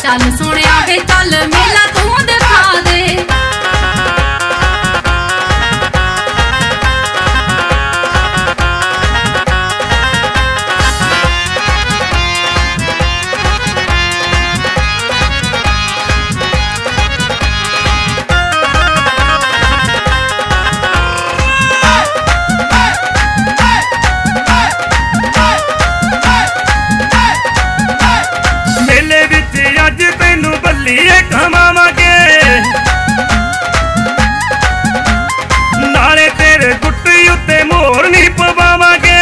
चल सोहणिया वे चल मेला तू दिखा दे। मेले विच अज तैनू बल्लीए खवावांगे, नाले तेरे गुट्टी उत्ते मोर नी पवावांगे।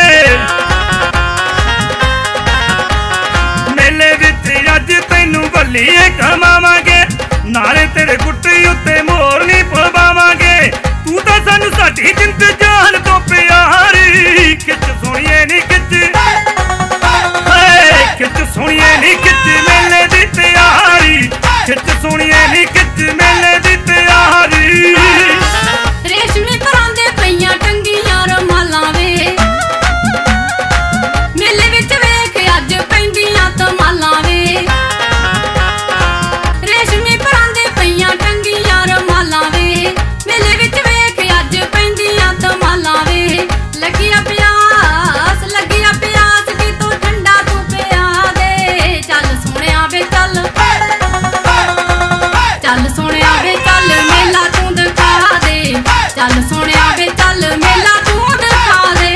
मेले विच अज तैनू बल्लीए खवावांगे, नाले तेरे गुट्टी उत्ते मोर नी पवावांगे। तू तां सानू साडी जिंद जान तो प्यारी, खिच सोहणिए नी खिच, खिच सोहणिए नी खिच मेले दी तैयारी, खिच सोहणिए नी खिच मेले दी तैयारी। रेशमी परांदे पईयां टंगियां रमालां वे, मेले विच वेख अज पैंदियां धमालां वे। रेशमी परांदे पईयां टंगियां रमालां वे, मेले विच वेख अज पैंदियां धमालां वे। लगिया प्यास दी तू ठंडा तू पिया दे। चल सोहणिया वे चल, चल सोहणिया वे चल मेला तू दिखा दे। चल सोहणिया वे चल मेला तू दिखा दे।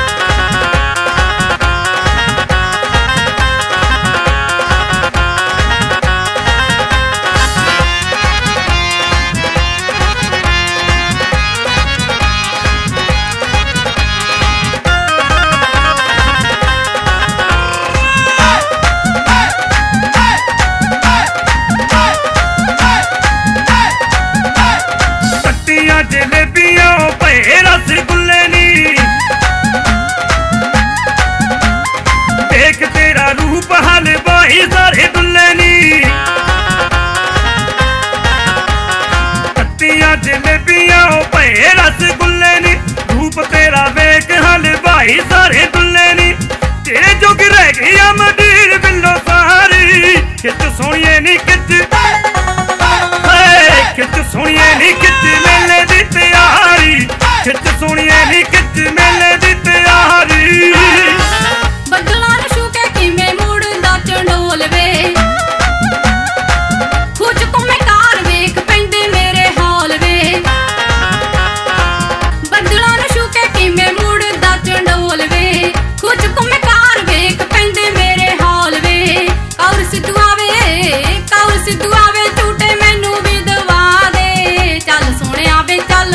कट्टियां जलेबियां भए रसगुल्ले नी, देख तेरा रूप हलवाई सारे दुल्ले नी। कट्टियां जलेबियां भए रसगुल्ले नी, रूप तेरा वेख हलवाई सारे दुल्ले नी। तेरे जोग रह गई मदीर बिल्लो सारी, खिच सोहणिए नी खिच, खिच सोहणिए नी खिच मेले दी तैयारी, खिच सोहणिए नी खिच मेले दी तैयारी। ਬੱਦਲਾਂ ਨੂੰ ਛੂ ਕੇ ਕਿਵੇਂ ਮੁੜਦਾ ਚੰਡੋਲ ਵੇ, ਖੁਦ ਘੁੰਮੇ ਕਾਰ ਵੇਖ ਪੈਂਦੇ ਮੇਰੇ ਹਾਲ ਵੇ। ਬੱਦਲਾਂ ਨੂੰ ਛੂ ਕੇ ਕਿਵੇਂ ਮੁੜਦਾ ਚੰਡੋਲ ਵੇ, ਖੁਦ ਘੁੰਮੇ ਕਾਰ ਵੇਖ ਪੈਂਦੇ ਮੇਰੇ ਹਾਲ ਵੇ। ਕੌਰ ਸਿੱਧੂ ਆਵੇ ਝੂਟੇ ਮੈਨੂੰ ਵੀ ਦਵਾ ਦੇ। ਚੱਲ ਸੋਹਣਿਆ ਵੇ ਚੱਲ,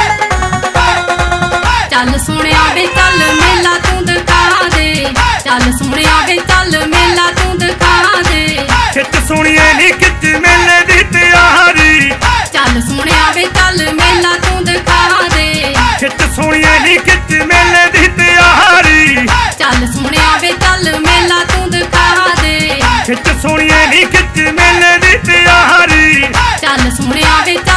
ਚੱਲ ਸੋਹਣਿਆ ਵੇ ਚੱਲ ਮੇਲਾ ਤੂੰ ਦਿਖਾ ਦੇ। ਚੱਲ ਸੋਹਣਿਆ ਵੇ ਚੱਲ ਮੇਲਾ ਤੂੰ ਦਿਖਾ ਦੇ। ਖਿੱਚ ਸੋਹਣੀਏ ਨੀ ਖਿੱਚ ਮੇਲੇ ਦੀ ਤਿਆਰੀ, ਚੱਲ ਸੋਹਣਿਆ ਵੇ ਚੱਲ ਮੇਲਾ ਤੂੰ ਦਿਖਾ ਦੇ। ਖਿੱਚ ਸੋਹਣੀਏ ਨੀ ਖਿੱਚ ਮੇਲੇ ਦੀ ਤਿਆਰੀ, ਚੱਲ ਸੋਹਣਿਆ ਵੇ ਚੱਲ ਮੇਲਾ ਤੂੰ ਦਿਖਾ ਦੇ। ਖਿੱਚ ਸੋਹਣੀਏ ਨੀ ਖਿੱਚ ਮੇਲੇ ਦੀ ਤਿਆਰੀ, ਚੱਲ ਸੋਹਣਿਆ ਵੇ ਚੱਲ